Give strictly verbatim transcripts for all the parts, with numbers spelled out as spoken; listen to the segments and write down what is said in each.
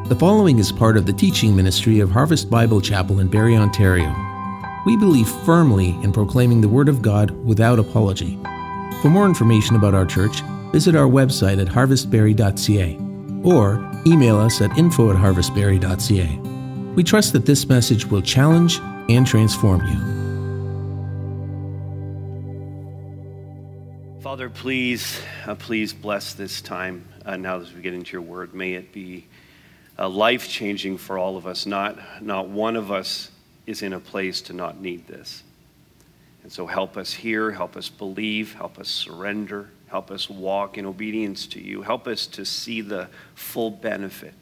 The following is part of the teaching ministry of Harvest Bible Chapel in Barrie, Ontario. We believe firmly in proclaiming the Word of God without apology. For more information about our church, visit our website at harvest barrie dot c a or email us at info at harvest barrie dot c a. We trust that this message will challenge and transform you. Father, please, uh, please bless this time uh, now as we get into your word. May it be uh, life-changing for all of us. Not, not one of us is in a place to not need this. And so help us hear, help us believe, help us surrender, help us walk in obedience to you. Help us to see the full benefit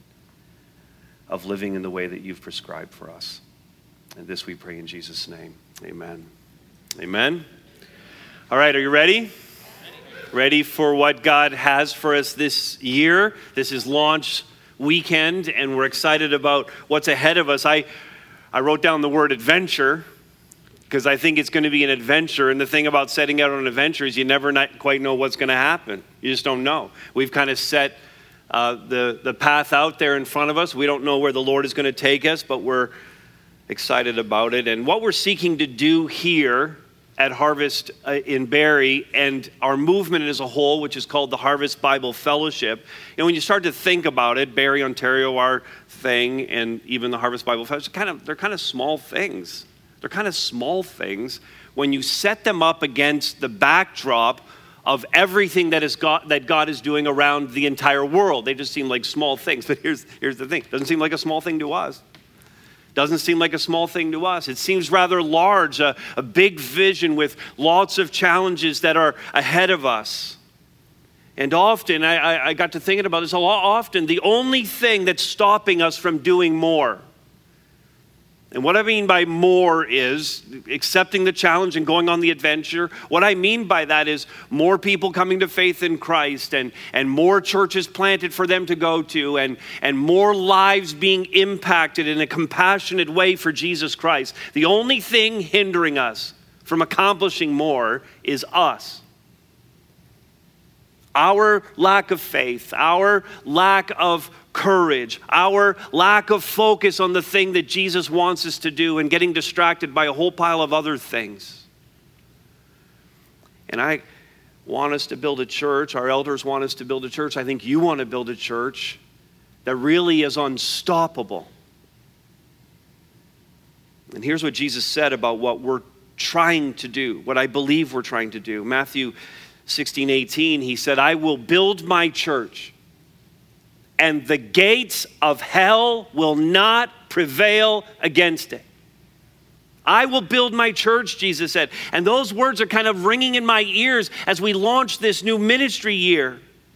of living in the way that you've prescribed for us. And this we pray in Jesus' name. Amen. Amen. All right, are you ready? Ready for what God has for us this year? This is launch weekend, and we're excited about what's ahead of us. I, I wrote down the word adventure because I think it's going to be an adventure. And the thing about setting out on an adventure is you never not quite know what's going to happen. You just don't know. We've kind of set uh, the, the path out there in front of us. We don't know where the Lord is going to take us, but we're excited about it. And what we're seeking to do here at Harvest uh, in Barrie and our movement as a whole, which is called the Harvest Bible Fellowship. And when you start to think about it, Barrie, Ontario, our thing, and even the Harvest Bible Fellowship, kind of, they're kind of small things. They're kind of small things when you set them up against the backdrop of everything that is God, that God is doing around the entire world. They just seem like small things. But here's, here's the thing. It doesn't seem like a small thing to us. Doesn't seem like a small thing to us. It seems rather large, a, a big vision with lots of challenges that are ahead of us. And often, I, I, I got to thinking about this a lot often, the only thing that's stopping us from doing more. And what I mean by more is accepting the challenge and going on the adventure. What I mean by that is more people coming to faith in Christ and, and more churches planted for them to go to and, and more lives being impacted in a compassionate way for Jesus Christ. The only thing hindering us from accomplishing more is us. Our lack of faith, our lack of courage, our lack of focus on the thing that Jesus wants us to do and getting distracted by a whole pile of other things. And I want us to build a church. Our elders want us to build a church. I think you want to build a church that really is unstoppable. And here's what Jesus said about what we're trying to do, what I believe we're trying to do. Matthew sixteen eighteen, he said, I will build my church, and the gates of hell will not prevail against it. I will build my church, Jesus said. And those words are kind of ringing in my ears as we launch this new ministry year.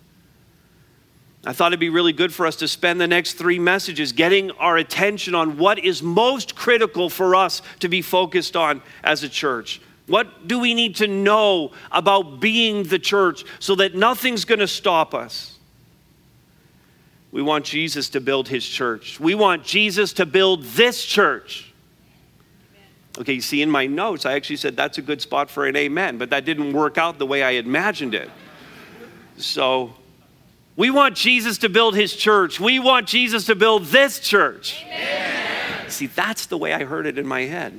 I thought it'd be really good for us to spend the next three messages getting our attention on what is most critical for us to be focused on as a church. What do we need to know about being the church so that nothing's going to stop us? We want Jesus to build his church. We want Jesus to build this church. Okay, you see in my notes, I actually said that's a good spot for an amen, but that didn't work out the way I imagined it. So we want Jesus to build his church. We want Jesus to build this church. Amen. See, that's the way I heard it in my head.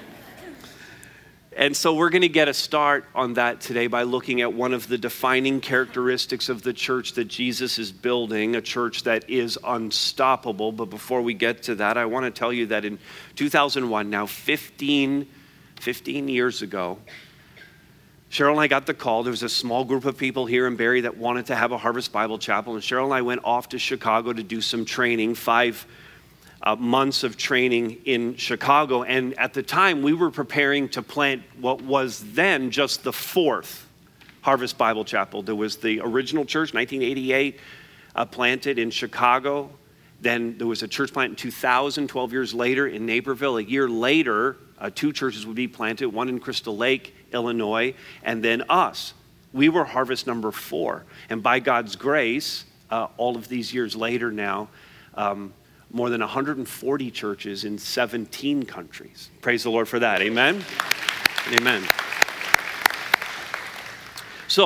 And so we're going to get a start on that today by looking at one of the defining characteristics of the church that Jesus is building, a church that is unstoppable. But before we get to that, I want to tell you that in two thousand one, now fifteen, fifteen years ago, Cheryl and I got the call. There was a small group of people here in Barrie that wanted to have a Harvest Bible Chapel. And Cheryl and I went off to Chicago to do some training, five Uh, months of training in Chicago. And at the time, we were preparing to plant what was then just the fourth Harvest Bible Chapel. There was the original church, nineteen eighty-eight, uh, planted in Chicago. Then there was a church plant in two thousand, twelve years later in Naperville. A year later, uh, two churches would be planted, one in Crystal Lake, Illinois, and then us. We were Harvest number four. And by God's grace, uh, all of these years later now, um, more than one hundred forty churches in seventeen countries. Praise the Lord for that. Amen? Amen. So,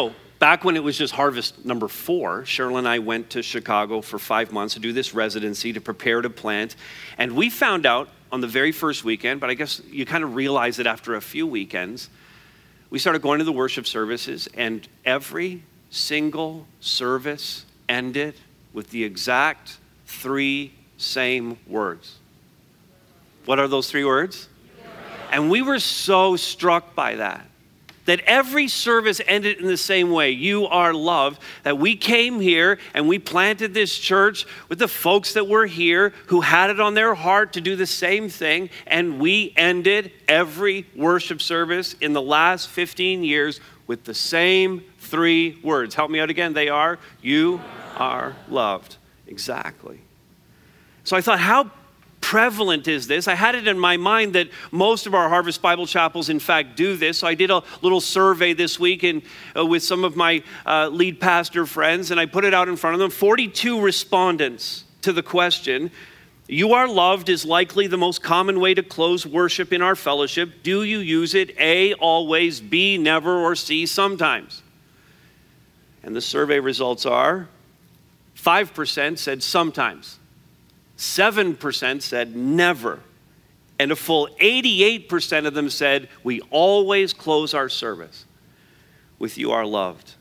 Back when it was just harvest number four, Cheryl and I went to Chicago for five months to do this residency to prepare to plant. And we found out on the very first weekend, but I guess you kind of realize it after a few weekends, we started going to the worship services, and every single service ended with the exact three same words. What are those three words? And we were so struck by that, that every service ended in the same way. You are loved. That we came here and we planted this church with the folks that were here who had it on their heart to do the same thing. And we ended every worship service in the last fifteen years with the same three words. Help me out again. They are, you are loved. Exactly. So I thought, how prevalent is this? I had it in my mind that most of our Harvest Bible Chapels, in fact, do this. So I did a little survey this week and, uh, with some of my uh, lead pastor friends, and I put it out in front of them. forty-two respondents to the question, you are loved is likely the most common way to close worship in our fellowship. Do you use it? A, always, B, never, or C, sometimes? And the survey results are five percent said sometimes. seven percent said never. And a full eighty-eight percent of them said, we always close our service with you are loved.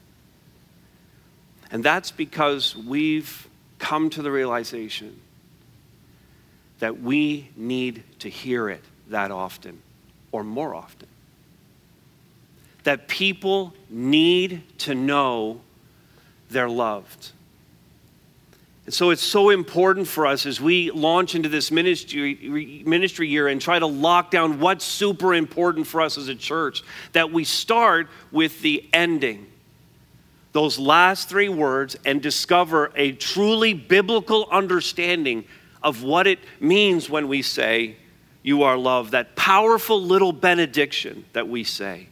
And that's because we've come to the realization that we need to hear it that often or more often. That people need to know they're loved. And so it's so important for us as we launch into this ministry, ministry year and try to lock down what's super important for us as a church, that we start with the ending, those last three words, and discover a truly biblical understanding of what it means when we say, you are loved, that powerful little benediction that we say.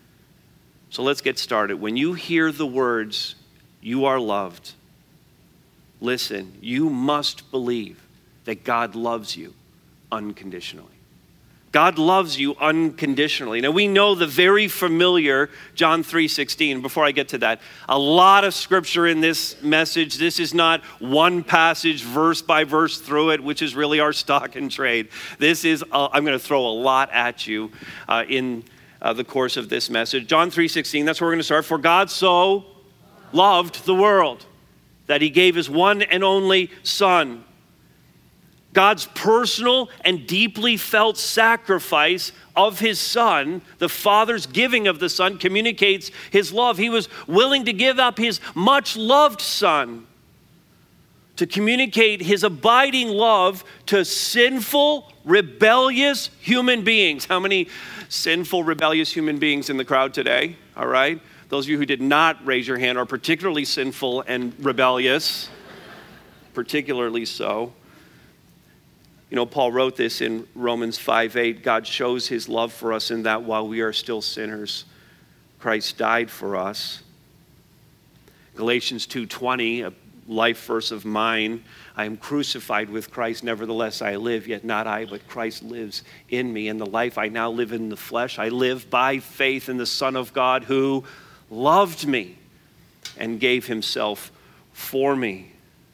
So let's get started. When you hear the words, you are loved, listen, you must believe that God loves you unconditionally. God loves you unconditionally. Now we know the very familiar John three sixteen. Before I get to that, a lot of scripture in this message. This is not one passage verse by verse through it, which is really our stock and trade. This is, uh, I'm going to throw a lot at you uh, in uh, the course of this message. John three sixteen, that's where we're going to start. For God so loved the world that he gave his one and only Son. God's personal and deeply felt sacrifice of his Son, the Father's giving of the Son, communicates his love. He was willing to give up his much loved Son to communicate his abiding love to sinful, rebellious human beings. How many sinful, rebellious human beings in the crowd today? All right. Those of you who did not raise your hand are particularly sinful and rebellious, particularly so. You know, Paul wrote this in Romans five eight. God shows his love for us in that while we are still sinners, Christ died for us. Galatians two twenty, a life verse of mine. I am crucified with Christ, nevertheless I live, yet not I, but Christ lives in me. And the life I now live in the flesh, I live by faith in the Son of God who loved me and gave himself for me.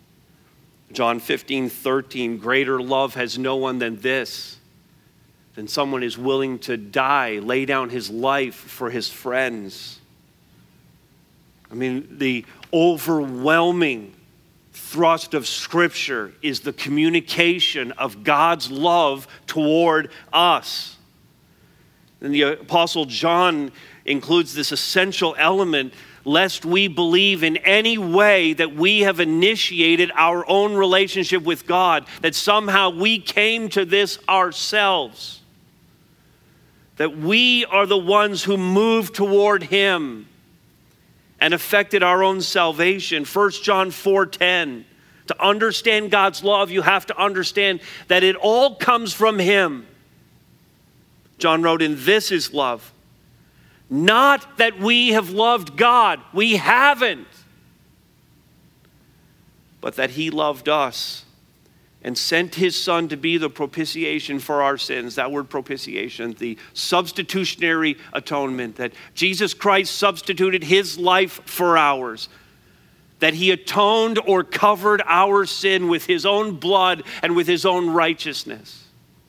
John fifteen thirteen, greater love has no one than this, than someone is willing to die, lay down his life for his friends. I mean, the overwhelming thrust of Scripture is the communication of God's love toward us. And the Apostle John includes this essential element, lest we believe in any way that we have initiated our own relationship with God, that somehow we came to this ourselves, that we are the ones who moved toward him and affected our own salvation. First John four ten, to understand God's love, you have to understand that it all comes from him. John wrote, "In this is love. Not that we have loved God. We haven't. But that he loved us and sent his Son to be the propitiation for our sins. That word propitiation, the substitutionary atonement, that Jesus Christ substituted his life for ours, that he atoned or covered our sin with his own blood and with his own righteousness,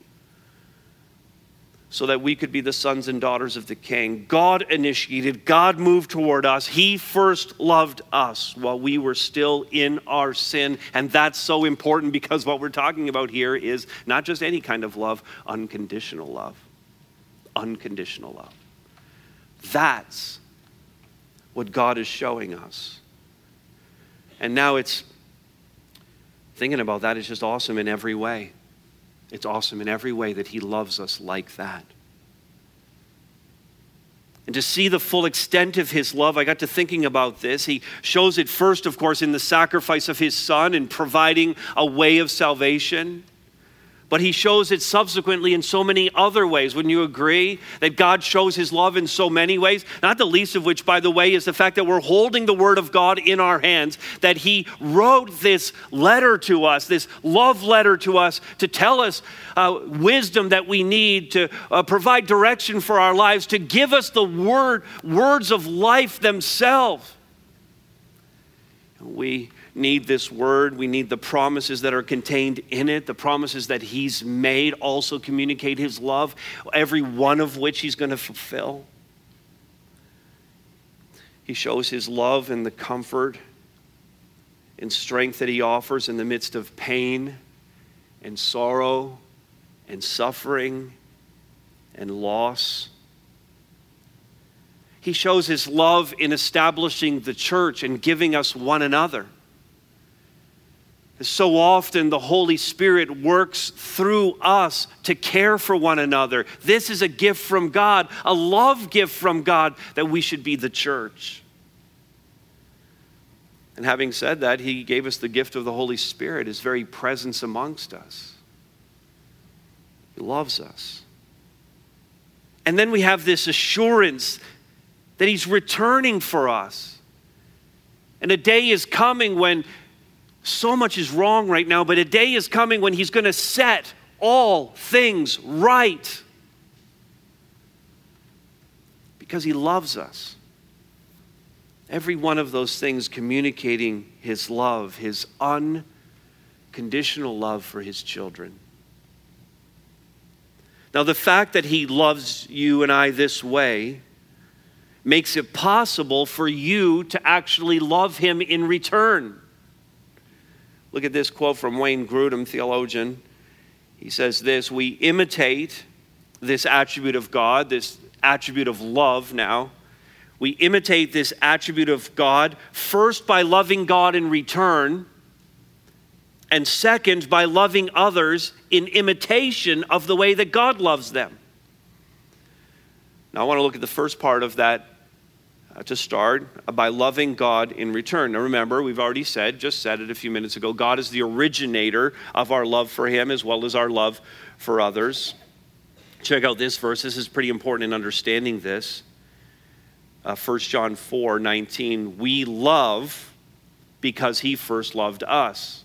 so that we could be the sons and daughters of the King. God initiated, God moved toward us. He first loved us while we were still in our sin. And that's so important, because what we're talking about here is not just any kind of love, unconditional love. Unconditional love. That's what God is showing us. And now it's, thinking about that is just awesome in every way. It's awesome in every way that he loves us like that. And to see the full extent of his love, I got to thinking about this. He shows it first, of course, in the sacrifice of his Son and providing a way of salvation. But he shows it subsequently in so many other ways. Wouldn't you agree that God shows his love in so many ways? Not the least of which, by the way, is the fact that we're holding the Word of God in our hands, that he wrote this letter to us, this love letter to us, to tell us uh, wisdom that we need, to uh, provide direction for our lives, to give us the word, words of life themselves. We need this word. We need the promises that are contained in it. The promises that he's made also communicate his love, every one of which he's going to fulfill. He shows his love in the comfort and strength that he offers in the midst of pain and sorrow and suffering and loss. He shows his love in establishing the church and giving us one another. So often the Holy Spirit works through us to care for one another. This is a gift from God, a love gift from God, that we should be the church. And having said that, he gave us the gift of the Holy Spirit, his very presence amongst us. He loves us. And then we have this assurance that he's returning for us. And a day is coming when so much is wrong right now, but a day is coming when he's going to set all things right. Because he loves us. Every one of those things communicating his love, his unconditional love for his children. Now, the fact that he loves you and I this way makes it possible for you to actually love him in return. Look at this quote from Wayne Grudem, theologian. He says this: we imitate this attribute of God, this attribute of love now. We imitate this attribute of God first by loving God in return, and second by loving others in imitation of the way that God loves them. Now I want to look at the first part of that uh, to start, uh, by loving God in return. Now remember, we've already said, just said it a few minutes ago, God is the originator of our love for him as well as our love for others. Check out this verse. This is pretty important in understanding this. Uh, First John four nineteen, we love because he first loved us.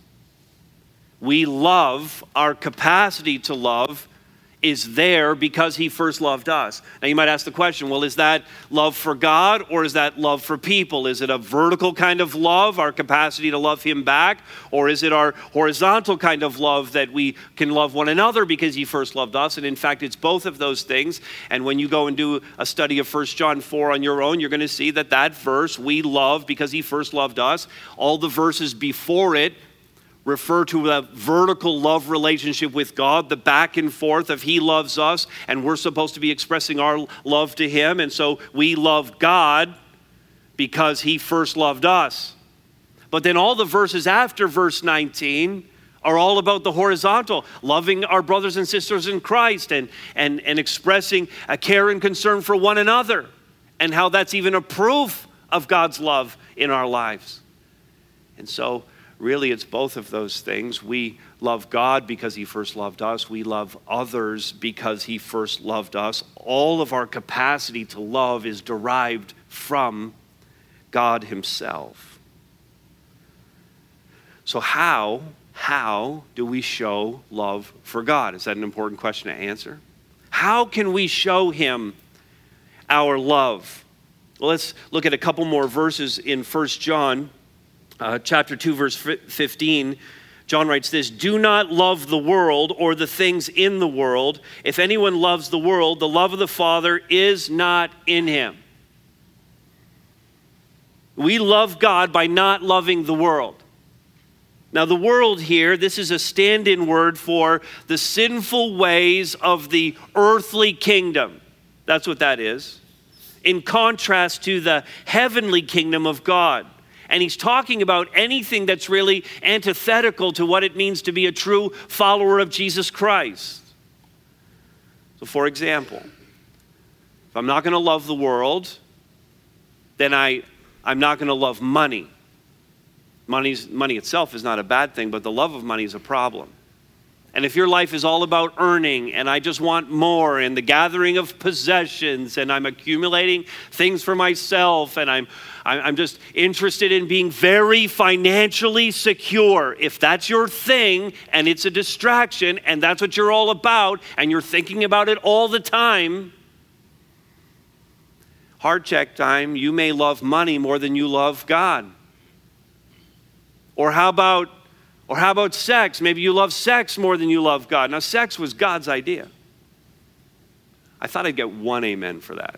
We love, our capacity to love is there because he first loved us. Now you might ask the question, well, is that love for God or is that love for people? Is it a vertical kind of love, our capacity to love him back? Or is it our horizontal kind of love that we can love one another because he first loved us? And in fact, it's both of those things. And when you go and do a study of First John four on your own, you're going to see that that verse, we love because he first loved us, all the verses before it refer to a vertical love relationship with God, the back and forth of he loves us and we're supposed to be expressing our love to him. And so we love God because he first loved us. But then all the verses after verse nineteen are all about the horizontal, loving our brothers and sisters in Christ and, and, and expressing a care and concern for one another, and how that's even a proof of God's love in our lives. And so really, it's both of those things. We love God because he first loved us. We love others because he first loved us. All of our capacity to love is derived from God himself. So how how do we show love for God? Is that an important question to answer? How can we show him our love? Well, let's look at a couple more verses in First John uh, chapter two, verse fifteen. John writes this, "Do not love the world or the things in the world. If anyone loves the world, the love of the Father is not in him." We love God by not loving the world. Now, the world here, this is a stand-in word for the sinful ways of the earthly kingdom. That's what that is. In contrast to the heavenly kingdom of God. And he's talking about anything that's really antithetical to what it means to be a true follower of Jesus Christ. So, for example, if I'm not going to love the world, then I, I'm not going to love money. Money's, money itself is not a bad thing, but the love of money is a problem. And if your life is all about earning, and I just want more, and the gathering of possessions, and I'm accumulating things for myself, and I'm, I'm just interested in being very financially secure. If that's your thing, and it's a distraction, and that's what you're all about, and you're thinking about it all the time, heart check time, you may love money more than you love God. Or how about, or how about sex? Maybe you love sex more than you love God. Now, sex was God's idea. I thought I'd get one amen for that.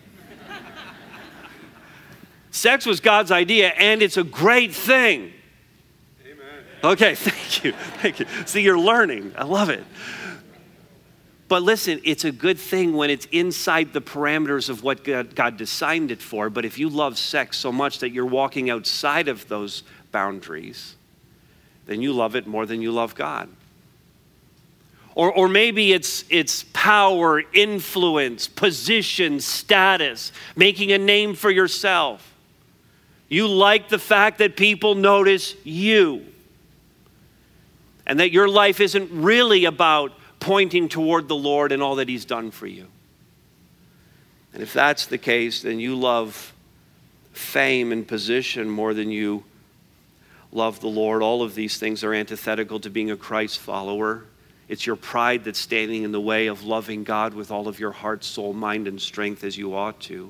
Sex was God's idea, and it's a great thing. Amen. Okay, thank you. Thank you. See, you're learning. I love it. But listen, it's a good thing when it's inside the parameters of what God, God designed it for. But if you love sex so much that you're walking outside of those boundaries, then you love it more than you love God. Or, or maybe it's, it's power, influence, position, status, making a name for yourself. You like the fact that people notice you. And that your life isn't really about pointing toward the Lord and all that he's done for you. And if that's the case, then you love fame and position more than you love the Lord. All of these things are antithetical to being a Christ follower. It's your pride that's standing in the way of loving God with all of your heart, soul, mind, and strength as you ought to.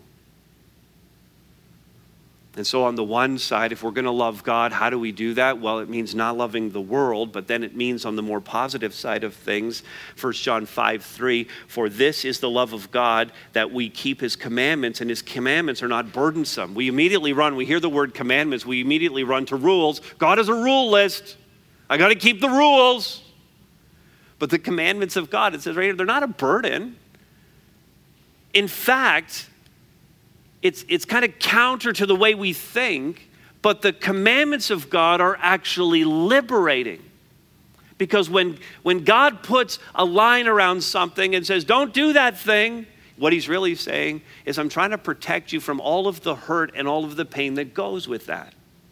And so on the one side, if we're going to love God, how do we do that? Well, it means not loving the world, but then it means on the more positive side of things, First John five three, "For this is the love of God, that we keep his commandments, and his commandments are not burdensome." We immediately run, we hear the word commandments, we immediately run to rules. God has a rule list. I got to keep the rules. But the commandments of God, it says right here, they're not a burden. In fact, It's, it's kind of counter to the way we think, but the commandments of God are actually liberating. Because when, when God puts a line around something and says, don't do that thing, what he's really saying is, I'm trying to protect you from all of the hurt and all of the pain that goes with that.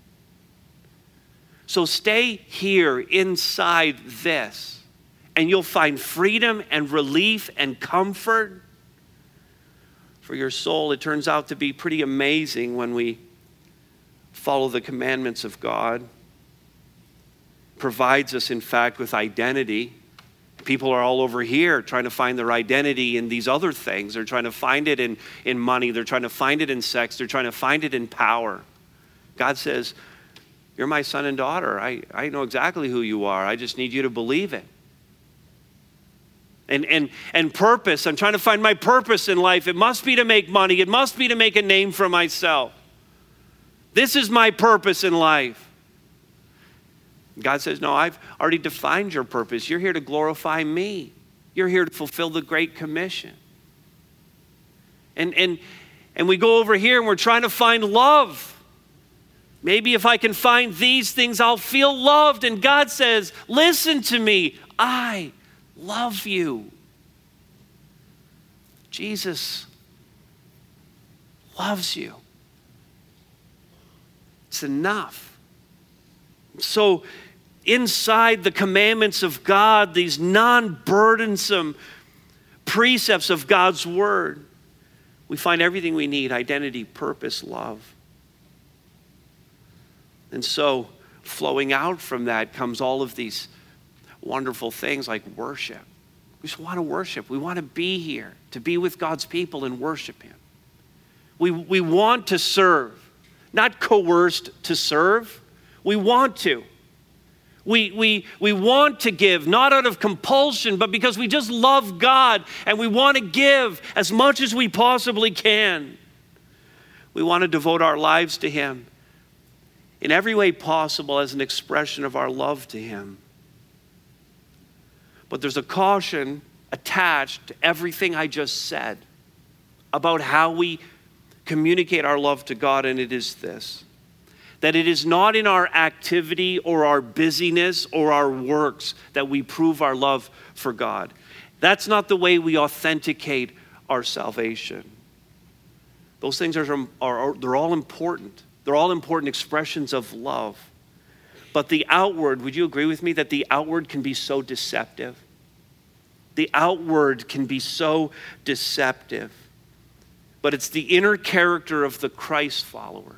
So stay here inside this, and you'll find freedom and relief and comfort for your soul. It turns out to be pretty amazing when we follow the commandments of God. Provides us, in fact, with identity. People are all over here trying to find their identity in these other things. They're trying to find it in, in money. They're trying to find it in sex. They're trying to find it in power. God says, you're my son and daughter. I, I know exactly who you are. I just need you to believe it. And, and, and purpose, I'm trying to find my purpose in life. It must be to make money. It must be to make a name for myself. This is my purpose in life. God says, no, I've already defined your purpose. You're here to glorify me. You're here to fulfill the Great Commission. And, and, and we go over here and we're trying to find love. Maybe if I can find these things, I'll feel loved. And God says, listen to me. I love you. Jesus loves you. It's enough. So inside the commandments of God, these non-burdensome precepts of God's word, we find everything we need: identity, purpose, love. And so flowing out from that comes all of these wonderful things like worship. We just want to worship. We want to be here, to be with God's people and worship him. We, we want to serve, not coerced to serve. We want to. We, we, we want to give, not out of compulsion, but because we just love God and we want to give as much as we possibly can. We want to devote our lives to him in every way possible as an expression of our love to him. But there's a caution attached to everything I just said about how we communicate our love to God, and it is this: that it is not in our activity or our busyness or our works that we prove our love for God. That's not the way we authenticate our salvation. Those things are, are, are they're all important. They're all important expressions of love. But the outward, would you agree with me that the outward can be so deceptive? The outward can be so deceptive. But it's the inner character of the Christ follower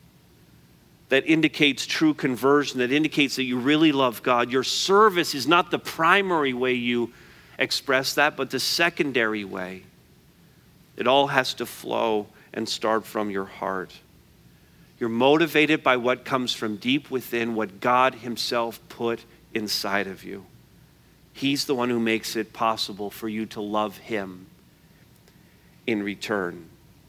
that indicates true conversion, that indicates that you really love God. Your service is not the primary way you express that, but the secondary way. It all has to flow and start from your heart. You're motivated by what comes from deep within, what God himself put inside of you. He's the one who makes it possible for you to love him in return.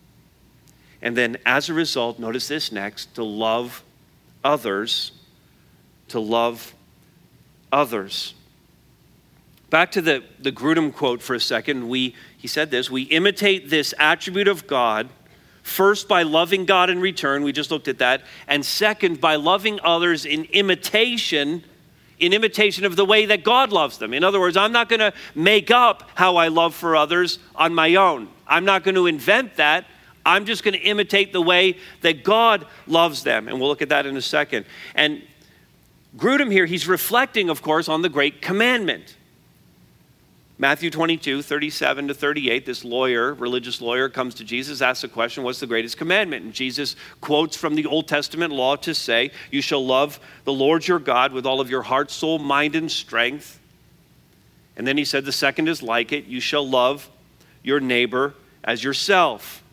And then as a result, notice this next, to love others, to love others. Back to the, the Grudem quote for a second. We, he said this: we imitate this attribute of God, first by loving God in return, we just looked at that, and second by loving others in imitation, in imitation of the way that God loves them. In other words, I'm not going to make up how I love for others on my own. I'm not going to invent that. I'm just going to imitate the way that God loves them. And we'll look at that in a second. And Grudem here, he's reflecting, of course, on the great commandment. Matthew twenty-two, thirty-seven to thirty-eight, this lawyer, religious lawyer, comes to Jesus, asks the question, what's the greatest commandment? And Jesus quotes from the Old Testament law to say, you shall love the Lord your God with all of your heart, soul, mind, and strength. And then he said, the second is like it, you shall love your neighbor as yourself.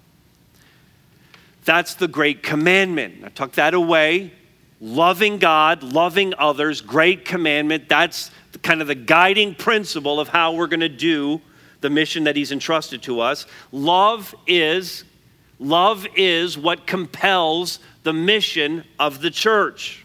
That's the great commandment. I took that away. Loving God, loving others, great commandment. That's kind of the guiding principle of how we're going to do the mission that he's entrusted to us. Love is, love is what compels the mission of the church.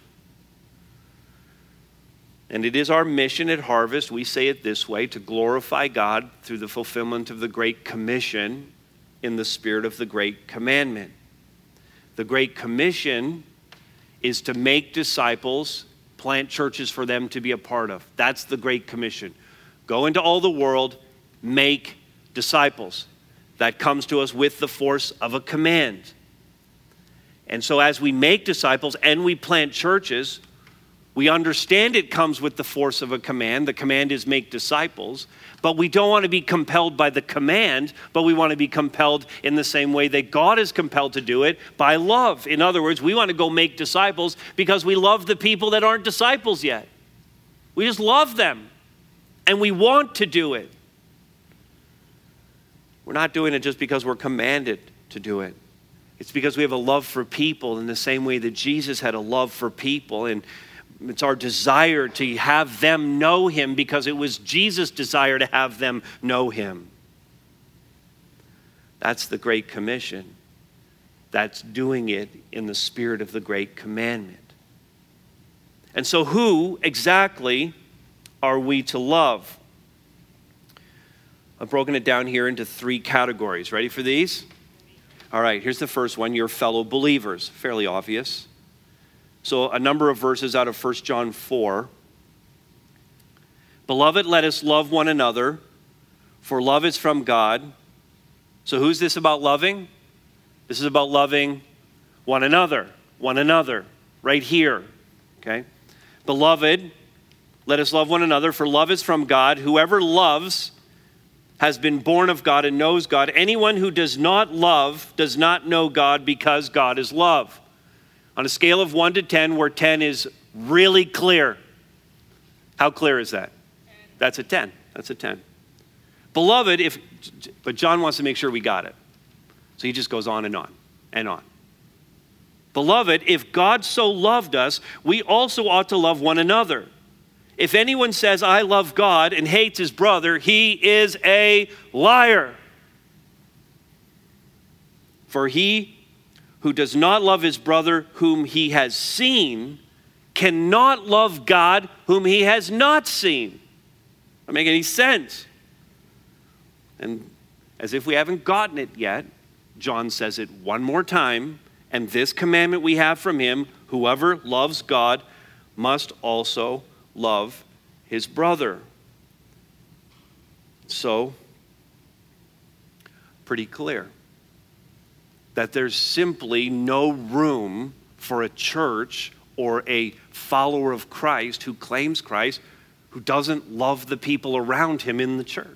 And it is our mission at Harvest, we say it this way, to glorify God through the fulfillment of the Great Commission in the spirit of the Great Commandment. The Great Commission is to make disciples, plant churches for them to be a part of. That's the Great Commission. Go into all the world, make disciples. That comes to us with the force of a command. And so as we make disciples and we plant churches, we understand it comes with the force of a command. The command is make disciples. But we don't want to be compelled by the command, but we want to be compelled in the same way that God is compelled to do it, by love. In other words, we want to go make disciples because we love the people that aren't disciples yet. We just love them, and we want to do it. We're not doing it just because we're commanded to do it. It's because we have a love for people in the same way that Jesus had a love for people, and it's our desire to have them know him because it was Jesus' desire to have them know him. That's the Great Commission. That's doing it in the spirit of the Great Commandment. And so who exactly are we to love? I've broken it down here into three categories. Ready for these? All right, here's the first one, your fellow believers. Fairly obvious. So a number of verses out of First John four. Beloved, let us love one another, for love is from God. So who's this about loving? This is about loving one another, one another, right here, okay? Beloved, let us love one another, for love is from God. Whoever loves has been born of God and knows God. Anyone who does not love does not know God, because God is love. On a scale of one to ten, where ten is really clear. How clear is that? That's a ten. That's a ten. Beloved, if, but John wants to make sure we got it. So he just goes on and on and on. Beloved, if God so loved us, we also ought to love one another. If anyone says, I love God and hates his brother, he is a liar. For he who does not love his brother whom he has seen cannot love God whom he has not seen. Doesn't make any sense. And as if we haven't gotten it yet, John says it one more time. And this commandment we have from him, whoever loves God must also love his brother. So, pretty clear that there's simply no room for a church or a follower of Christ who claims Christ who doesn't love the people around him in the church.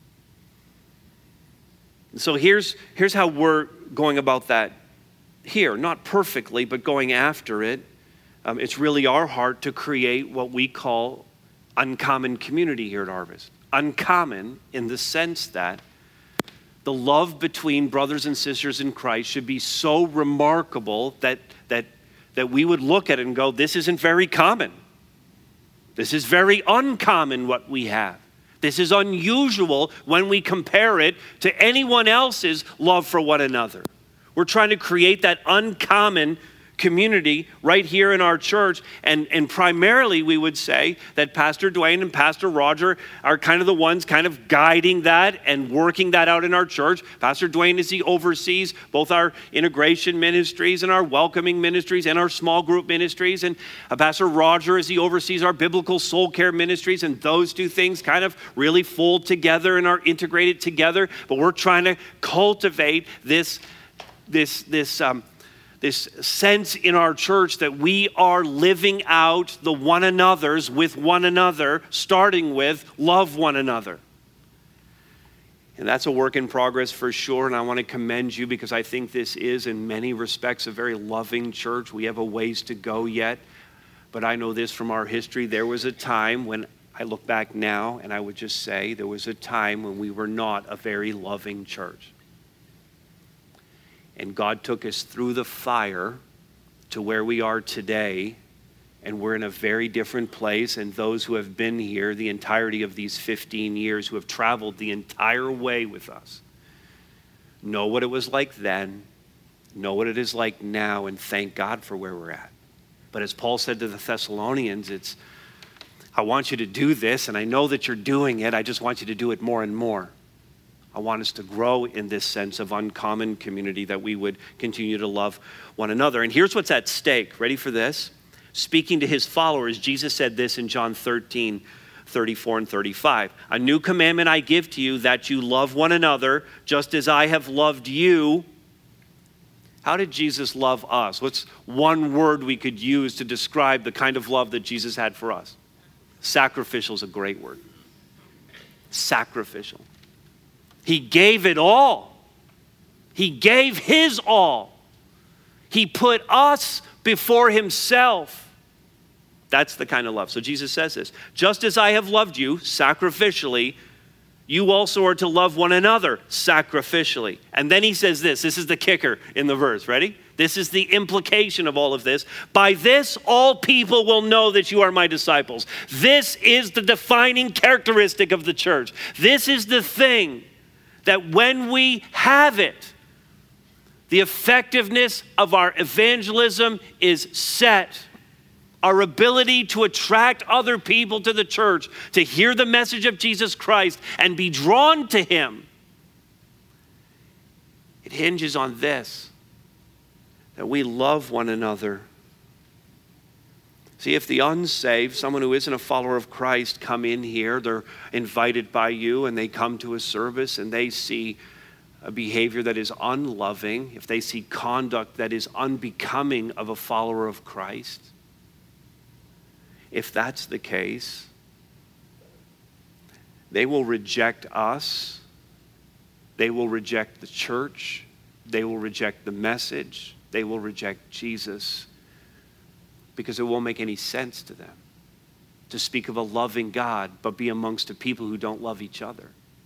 So here's, here's how we're going about that here. Not perfectly, but going after it. Um, it's really our heart to create what we call uncommon community here at Harvest. Uncommon in the sense that the love between brothers and sisters in Christ should be so remarkable that, that, that we would look at it and go, this isn't very common. This is very uncommon what we have. This is unusual when we compare it to anyone else's love for one another. We're trying to create that uncommon community right here in our church. And, and primarily we would say that Pastor Dwayne and Pastor Roger are kind of the ones kind of guiding that and working that out in our church. Pastor Dwayne is he oversees both our integration ministries and our welcoming ministries and our small group ministries. And uh, Pastor Roger is he oversees our biblical soul care ministries. And those two things kind of really fold together and are integrated together. But we're trying to cultivate this, this, this, um, this sense in our church that we are living out the one another's with one another, starting with love one another. And that's a work in progress for sure, and I want to commend you because I think this is in many respects a very loving church. We have a ways to go yet, but I know this from our history. There was a time when I look back now and I would just say there was a time when we were not a very loving church. And God took us through the fire to where we are today. And we're in a very different place. And those who have been here the entirety of these fifteen years, who have traveled the entire way with us, know what it was like then, know what it is like now, and thank God for where we're at. But as Paul said to the Thessalonians, it's, I want you to do this, and I know that you're doing it. I just want you to do it more and more. I want us to grow in this sense of uncommon community, that we would continue to love one another. And here's what's at stake. Ready for this? Speaking to his followers, Jesus said this in John thirteen, thirty-four and thirty-five. A new commandment I give to you, that you love one another just as I have loved you. How did Jesus love us? What's one word we could use to describe the kind of love that Jesus had for us? Sacrificial is a great word. Sacrificial. He gave it all. He gave his all. He put us before himself. That's the kind of love. So Jesus says this, just as I have loved you sacrificially, you also are to love one another sacrificially. And then he says this, this is the kicker in the verse, ready? This is the implication of all of this. By this, all people will know that you are my disciples. This is the defining characteristic of the church. This is the thing that when we have it, the effectiveness of our evangelism is set. Our ability to attract other people to the church, to hear the message of Jesus Christ and be drawn to him, it hinges on this, that we love one another. See, if the unsaved, someone who isn't a follower of Christ, come in here, they're invited by you and they come to a service and they see a behavior that is unloving, if they see conduct that is unbecoming of a follower of Christ, if that's the case, they will reject us, they will reject the church, they will reject the message, they will reject Jesus, because it won't make any sense to them. to speak of a loving God, but be amongst a people who don't love each other.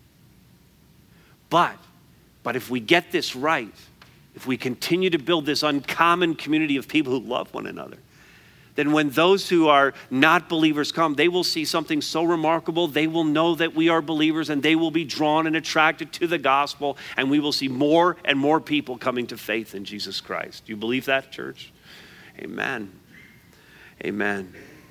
But, but if we get this right, if we continue to build this uncommon community of people who love one another, then when those who are not believers come, they will see something so remarkable. They will know that we are believers, and they will be drawn and attracted to the gospel, and we will see more and more people coming to faith in Jesus Christ. Do you believe that, church? Amen. Amen.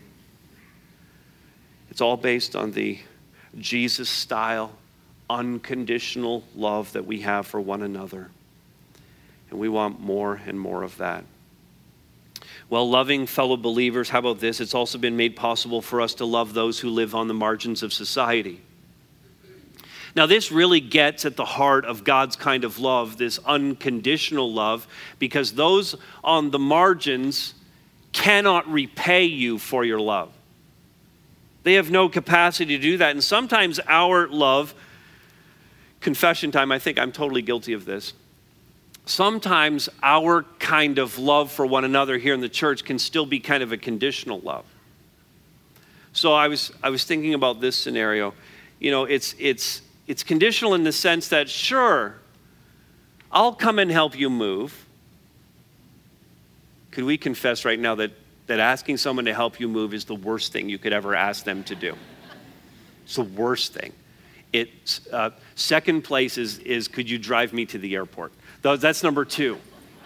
It's all based on the Jesus-style, unconditional love that we have for one another. And we want more and more of that. Well, loving fellow believers, how about this? It's also been made possible for us to love those who live on the margins of society. Now, this really gets at the heart of God's kind of love, this unconditional love, because those on the margins cannot repay you for your love. They have no capacity to do that. And sometimes our love, confession time, I think I'm totally guilty of this. Sometimes our kind of love for one another here in the church can still be kind of a conditional love. So I was I was thinking about this scenario. You know, it's it's it's conditional in the sense that, sure, I'll come and help you move. Could we confess right now that, that asking someone to help you move is the worst thing you could ever ask them to do? It's the worst thing. It's, uh, second place is, is, could you drive me to the airport? That's number two.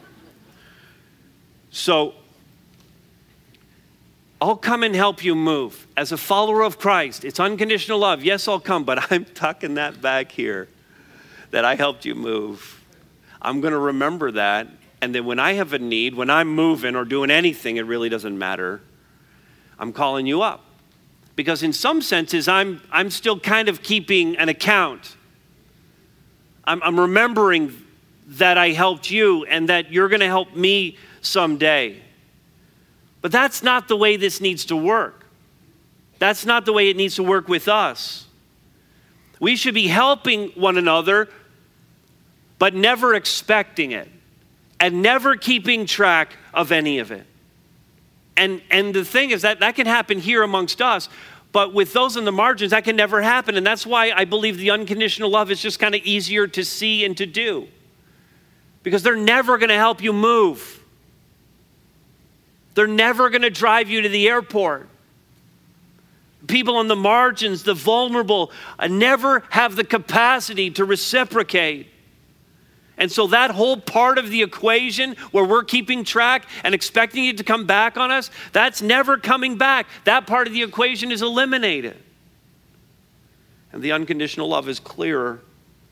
So, I'll come and help you move. As a follower of Christ, it's unconditional love. Yes, I'll come, but I'm tucking that back here that I helped you move. I'm going to remember that. And then when I have a need, when I'm moving or doing anything, it really doesn't matter. I'm calling you up. Because in some senses, I'm, I'm still kind of keeping an account. I'm, I'm remembering that I helped you and that you're going to help me someday. But that's not the way this needs to work. That's not the way it needs to work with us. We should be helping one another, but never expecting it and never keeping track of any of it. And, and the thing is that that can happen here amongst us, but with those on the margins, that can never happen. And that's why I believe the unconditional love is just kind of easier to see and to do. Because they're never going to help you move. They're never going to drive you to the airport. People on the margins, the vulnerable, uh, never have the capacity to reciprocate. And so that whole part of the equation where we're keeping track and expecting it to come back on us, that's never coming back. That part of the equation is eliminated. And the unconditional love is clearer.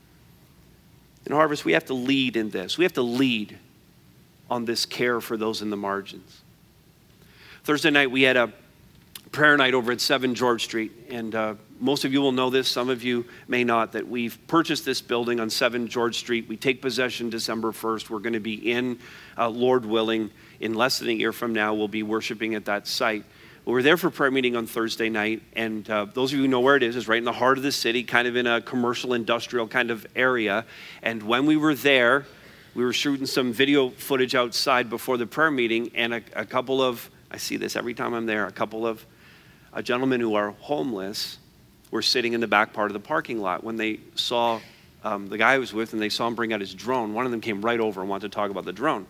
In Harvest, we have to lead in this. We have to lead on this care for those in the margins. Thursday night, we had a prayer night over at seven George Street. And uh, most of you will know this. Some of you may not, that we've purchased this building on seven George Street. We take possession December first. We're going to be in, uh, Lord willing, in less than a year from now, we'll be worshiping at that site. We were there for prayer meeting on Thursday night, and uh, those of you who know where it is, is right in the heart of the city, kind of in a commercial, industrial kind of area. And when we were there, we were shooting some video footage outside before the prayer meeting, and a, a couple of, I see this every time I'm there, a couple of uh, gentlemen who are homeless were sitting in the back part of the parking lot. When they saw um, the guy I was with, and they saw him bring out his drone, one of them came right over and wanted to talk about the drone.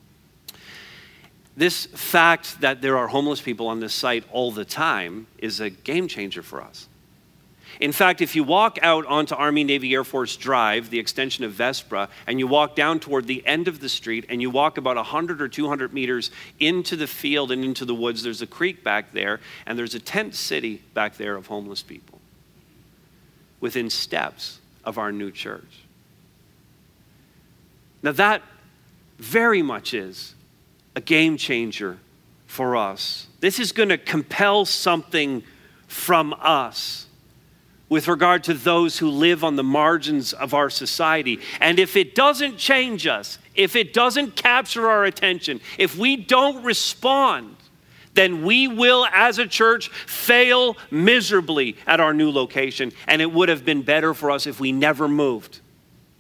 This fact that there are homeless people on this site all the time is a game changer for us. In fact, if you walk out onto Army, Navy, Air Force Drive, the extension of Vespra, and you walk down toward the end of the street, and you walk about one hundred or two hundred meters into the field and into the woods, there's a creek back there, and there's a tent city back there of homeless people within steps of our new church. Now that very much is a game changer for us. This is going to compel something from us with regard to those who live on the margins of our society. And if it doesn't change us, if it doesn't capture our attention, if we don't respond, then we will, as a church, fail miserably at our new location. And it would have been better for us if we never moved.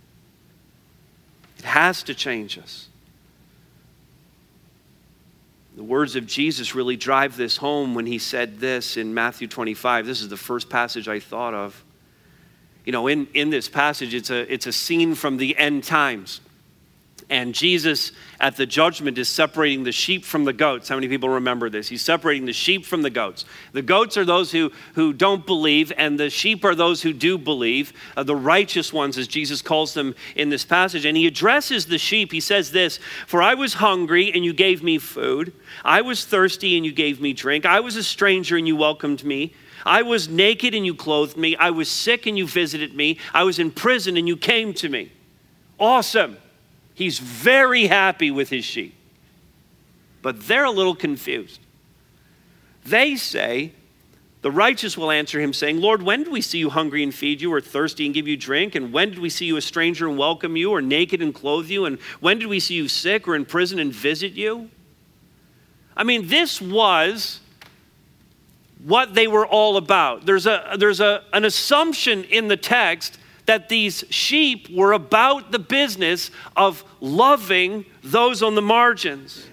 It has to change us. The words of Jesus really drive this home when he said this in Matthew twenty-five. This is the first passage I thought of. You know, in, in this passage, it's a, it's a scene from the end times. And Jesus at the judgment is separating the sheep from the goats. How many people remember this? He's separating the sheep from the goats. The goats are those who, who don't believe, and the sheep are those who do believe, uh, the righteous ones, as Jesus calls them in this passage. And he addresses the sheep. He says this, "For I was hungry, and you gave me food. I was thirsty, and you gave me drink. I was a stranger, and you welcomed me. I was naked, and you clothed me. I was sick, and you visited me. I was in prison, and you came to me." Awesome. He's very happy with his sheep. But they're a little confused. They say, the righteous will answer him saying, "Lord, when did we see you hungry and feed you, or thirsty and give you drink? And when did we see you a stranger and welcome you, or naked and clothe you? And when did we see you sick or in prison and visit you?" I mean, this was what they were all about. There's a there's a an assumption in the text that these sheep were about the business of loving those on the margins.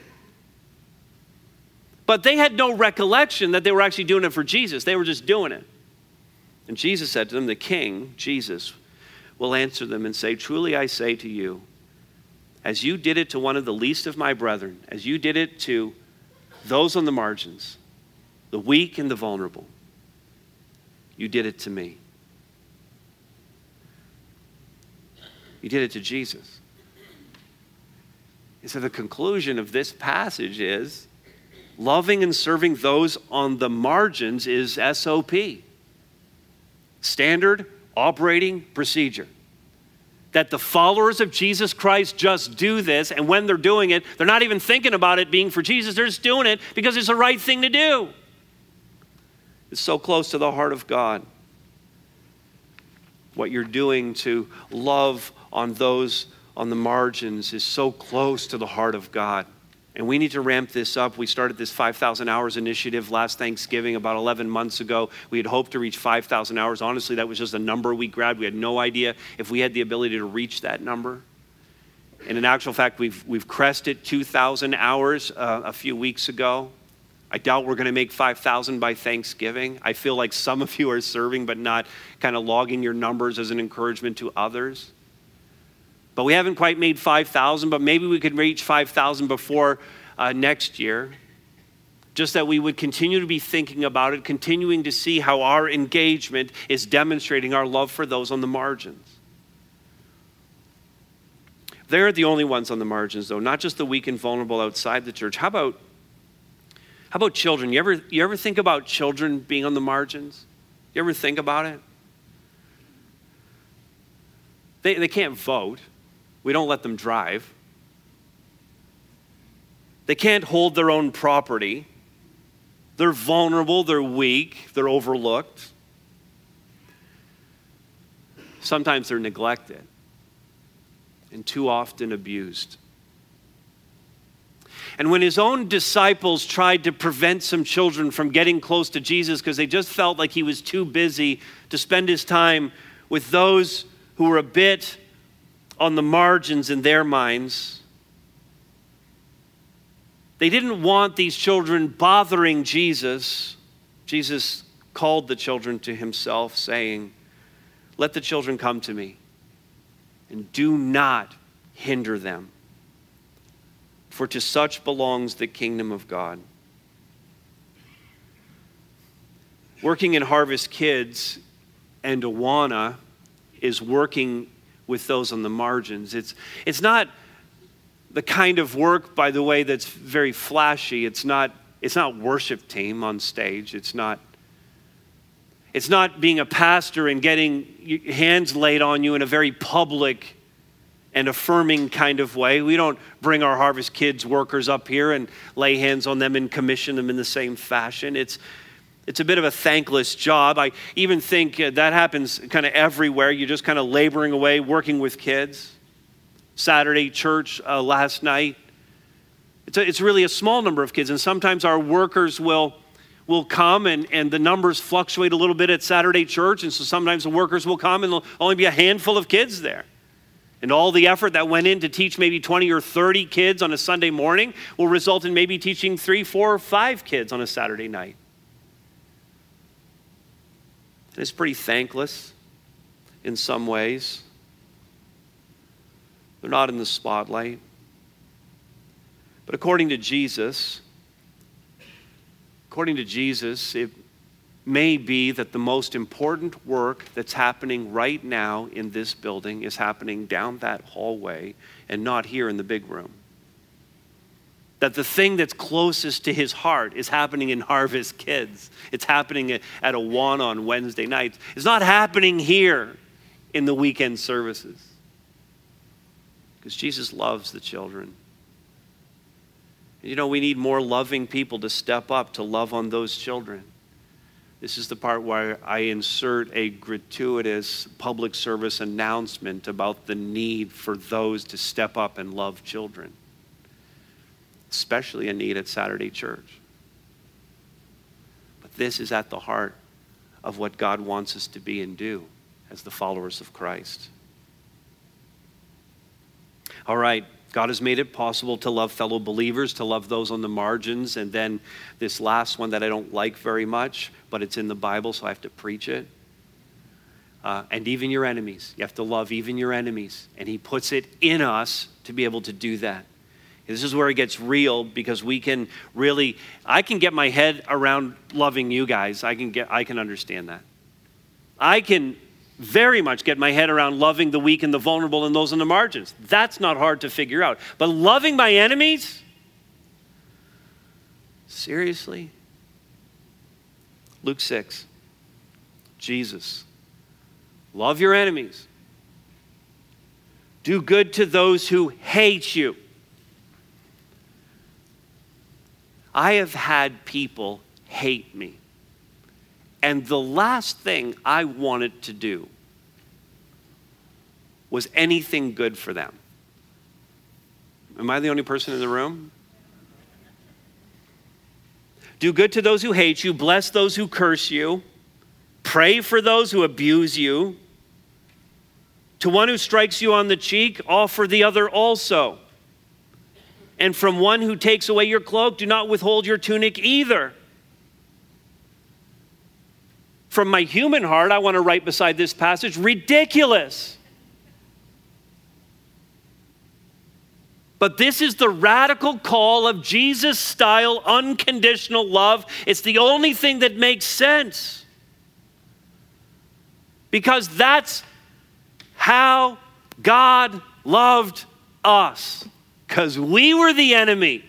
But they had no recollection that they were actually doing it for Jesus. They were just doing it. And Jesus said to them, the King, Jesus, will answer them and say, "Truly I say to you, as you did it to one of the least of my brethren, as you did it to those on the margins, the weak and the vulnerable, you did it to me." You did it to Jesus. And so the conclusion of this passage is loving and serving those on the margins is S O P. Standard operating procedure. That the followers of Jesus Christ just do this, and when they're doing it, they're not even thinking about it being for Jesus. They're just doing it because it's the right thing to do. It's so close to the heart of God. What you're doing to love on those on the margins is so close to the heart of God. And we need to ramp this up. We started this five thousand hours initiative last Thanksgiving about eleven months ago. We had hoped to reach five thousand hours. Honestly, that was just a number we grabbed. We had no idea if we had the ability to reach that number. And in actual fact, we've, we've crested two thousand hours uh, a few weeks ago. I doubt we're going to make five thousand by Thanksgiving. I feel like some of you are serving but not kind of logging your numbers as an encouragement to others. But we haven't quite made five thousand, but maybe we could reach five thousand before uh, next year. Just that we would continue to be thinking about it, continuing to see how our engagement is demonstrating our love for those on the margins. They're the only ones on the margins, though, not just the weak and vulnerable outside the church. How about How about children? You ever, you ever think about children being on the margins? You ever think about it? They, they can't vote. We don't let them drive. They can't hold their own property. They're vulnerable, they're weak, they're overlooked. Sometimes they're neglected and too often abused. And when his own disciples tried to prevent some children from getting close to Jesus because they just felt like he was too busy to spend his time with those who were a bit on the margins in their minds, they didn't want these children bothering Jesus. Jesus called the children to himself, saying, "Let the children come to me, and do not hinder them. For to such belongs the kingdom of God." Working in Harvest Kids and Awana is working with those on the margins. It's, it's not the kind of work, by the way, that's very flashy. It's not, it's not worship team on stage. It's not, it's not being a pastor and getting hands laid on you in a very public and affirming kind of way. We don't bring our Harvest Kids workers up here and lay hands on them and commission them in the same fashion. It's it's a bit of a thankless job. I even think uh, that happens kind of everywhere. You're just kind of laboring away, working with kids. Saturday church uh, last night. It's a, it's really a small number of kids, and sometimes our workers will will come and, and the numbers fluctuate a little bit at Saturday church, and so sometimes the workers will come and there'll only be a handful of kids there. And all the effort that went in to teach maybe twenty or thirty kids on a Sunday morning will result in maybe teaching three, four, or five kids on a Saturday night. And it's pretty thankless in some ways. They're not in the spotlight. But according to Jesus, according to Jesus, it may be that the most important work that's happening right now in this building is happening down that hallway and not here in the big room. That the thing that's closest to his heart is happening in Harvest Kids. It's happening at Awana on Wednesday nights. It's not happening here in the weekend services. Because Jesus loves the children. You know, we need more loving people to step up to love on those children. This is the part where I insert a gratuitous public service announcement about the need for those to step up and love children. Especially a need at Saturday church. But this is at the heart of what God wants us to be and do as the followers of Christ. All right. God has made it possible to love fellow believers, to love those on the margins. And then this last one that I don't like very much, but it's in the Bible, so I have to preach it. Uh, and even your enemies. You have to love even your enemies. And he puts it in us to be able to do that. And this is where it gets real, because we can really, I can get my head around loving you guys. I can get, I can understand that. I can very much get my head around loving the weak and the vulnerable and those on the margins. That's not hard to figure out. But loving my enemies? Seriously? Luke six. Jesus. Love your enemies. Do good to those who hate you. I have had people hate me. And the last thing I wanted to do was anything good for them. Am I the only person in the room? Do good to those who hate you. Bless those who curse you. Pray for those who abuse you. To one who strikes you on the cheek, offer the other also. And from one who takes away your cloak, do not withhold your tunic either. From my human heart, I want to write beside this passage, ridiculous. But this is the radical call of Jesus-style unconditional love. It's the only thing that makes sense. Because that's how God loved us. Because we were the enemy.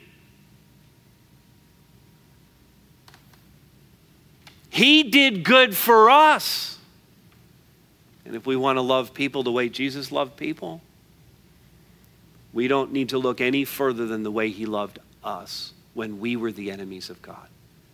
He did good for us. And if we want to love people the way Jesus loved people, we don't need to look any further than the way he loved us when we were the enemies of God.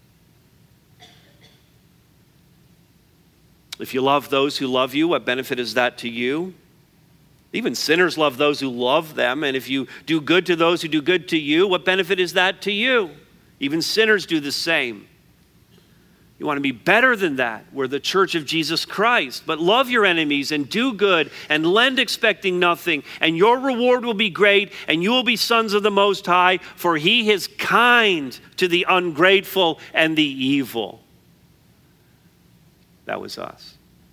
If you love those who love you, what benefit is that to you? Even sinners love those who love them. And if you do good to those who do good to you, what benefit is that to you? Even sinners do the same. You want to be better than that. We're the church of Jesus Christ. But love your enemies and do good and lend expecting nothing. And your reward will be great and you will be sons of the Most High, for he is kind to the ungrateful and the evil. That was us.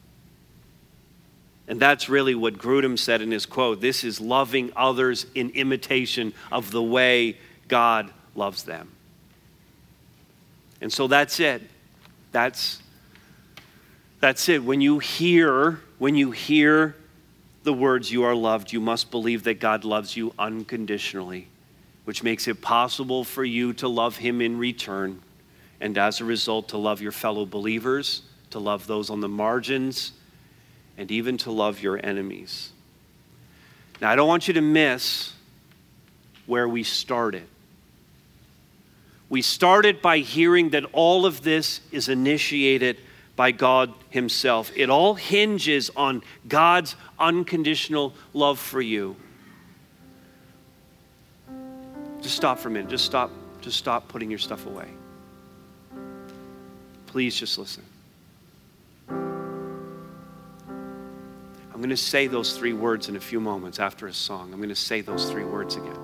And that's really what Grudem said in his quote. This is loving others in imitation of the way God loves them. And so that's it. That's, that's it. When you hear, when you hear the words "you are loved," you must believe that God loves you unconditionally, which makes it possible for you to love him in return. And as a result, to love your fellow believers, to love those on the margins, and even to love your enemies. Now, I don't want you to miss where we started. We started by hearing that all of this is initiated by God himself. It all hinges on God's unconditional love for you. Just stop for a minute. Just stop. Just stop putting your stuff away. Please just listen. I'm going to say those three words in a few moments after a song. I'm going to say those three words again.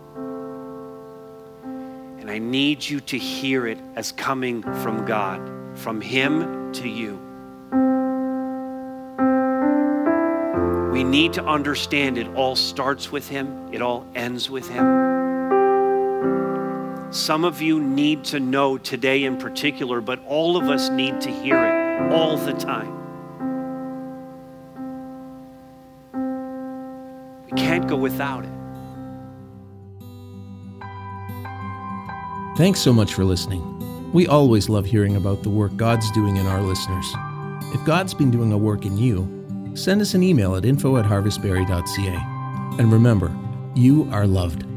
And I need you to hear it as coming from God, from Him to you. We need to understand it all starts with Him. It all ends with Him. Some of you need to know today in particular, but all of us need to hear it all the time. We can't go without it. Thanks so much for listening. We always love hearing about the work God's doing in our listeners. If God's been doing a work in you, send us an email at info at harvestbarry dot c a. And remember, you are loved.